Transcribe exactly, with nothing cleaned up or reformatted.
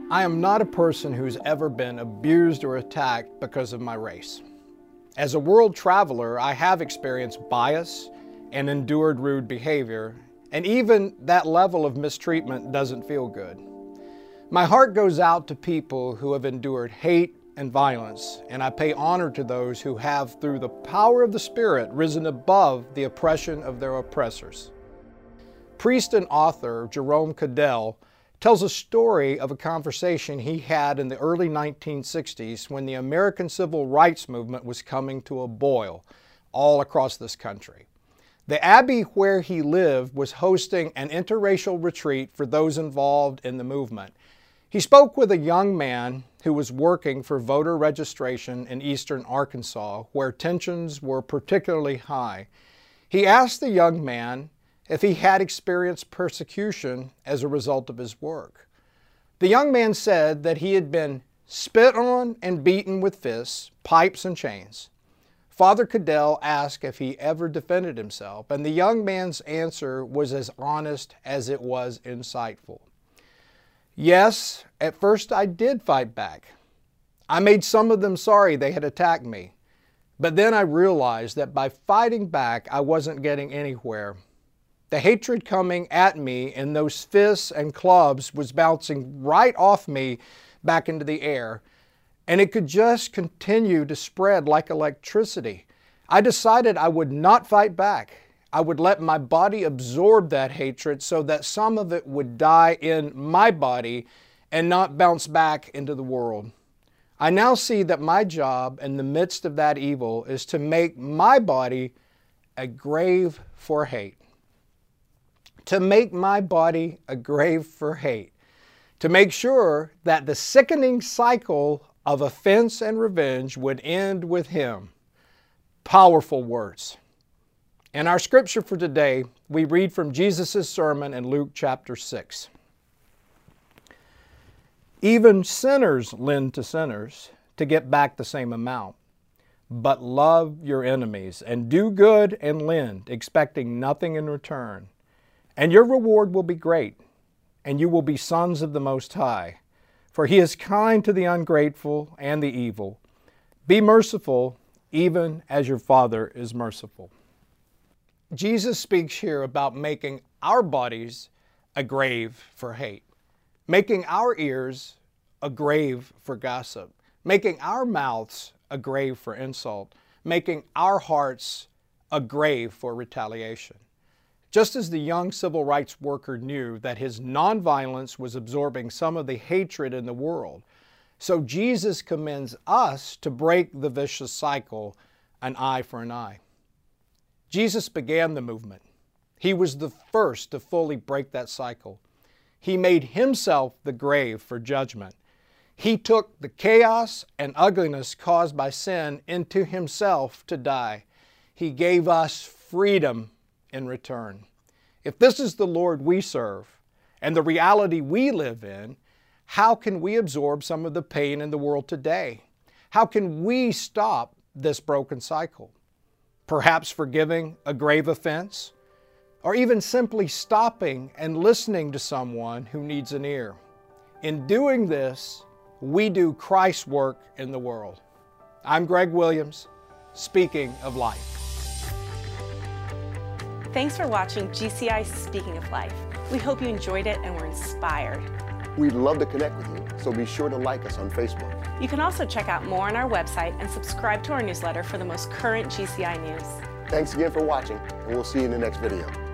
I am not a person who's ever been abused or attacked because of my race. As a world traveler, I have experienced bias and endured rude behavior, and even that level of mistreatment doesn't feel good. My heart goes out to people who have endured hate and violence, and I pay honor to those who have, through the power of the Spirit, risen above the oppression of their oppressors. Priest and author Jerome Cadell tells a story of a conversation he had in the early nineteen sixties when the American Civil Rights Movement was coming to a boil all across this country. The abbey where he lived was hosting an interracial retreat for those involved in the movement. He spoke with a young man who was working for voter registration in eastern Arkansas, where tensions were particularly high. He asked the young man if he had experienced persecution as a result of his work. The young man said that he had been spit on and beaten with fists, pipes, and chains. Father Cadell asked if he ever defended himself, and the young man's answer was as honest as it was insightful. Yes, at first I did fight back. I made some of them sorry they had attacked me, but then I realized that by fighting back, I wasn't getting anywhere. The hatred coming at me in those fists and clubs was bouncing right off me back into the air, and it could just continue to spread like electricity. I decided I would not fight back. I would let my body absorb that hatred so that some of it would die in my body and not bounce back into the world. I now see that my job in the midst of that evil is to make my body a grave for hate. To make my body a grave for hate. To make sure that the sickening cycle of offense and revenge would end with him. Powerful words. In our scripture for today, we read from Jesus' sermon in Luke chapter six. Even sinners lend to sinners to get back the same amount. But love your enemies and do good and lend, expecting nothing in return. And your reward will be great, and you will be sons of the Most High. For He is kind to the ungrateful and the evil. Be merciful, even as your Father is merciful. Jesus speaks here about making our bodies a grave for hate, making our ears a grave for gossip, making our mouths a grave for insult, making our hearts a grave for retaliation. Just as the young civil rights worker knew that his nonviolence was absorbing some of the hatred in the world, so Jesus commends us to break the vicious cycle, an eye for an eye. Jesus began the movement. He was the first to fully break that cycle. He made himself the grave for judgment. He took the chaos and ugliness caused by sin into himself to die. He gave us freedom in return. If this is the Lord we serve and the reality we live in, how can we absorb some of the pain in the world today? How can we stop this broken cycle? Perhaps forgiving a grave offense, or even simply stopping and listening to someone who needs an ear. In doing this, we do Christ's work in the world. I'm Greg Williams, speaking of life. Thanks for watching G C I Speaking of Life. We hope you enjoyed it and were inspired. We'd love to connect with you, so be sure to like us on Facebook. You can also check out more on our website and subscribe to our newsletter for the most current G C I news. Thanks again for watching, and we'll see you in the next video.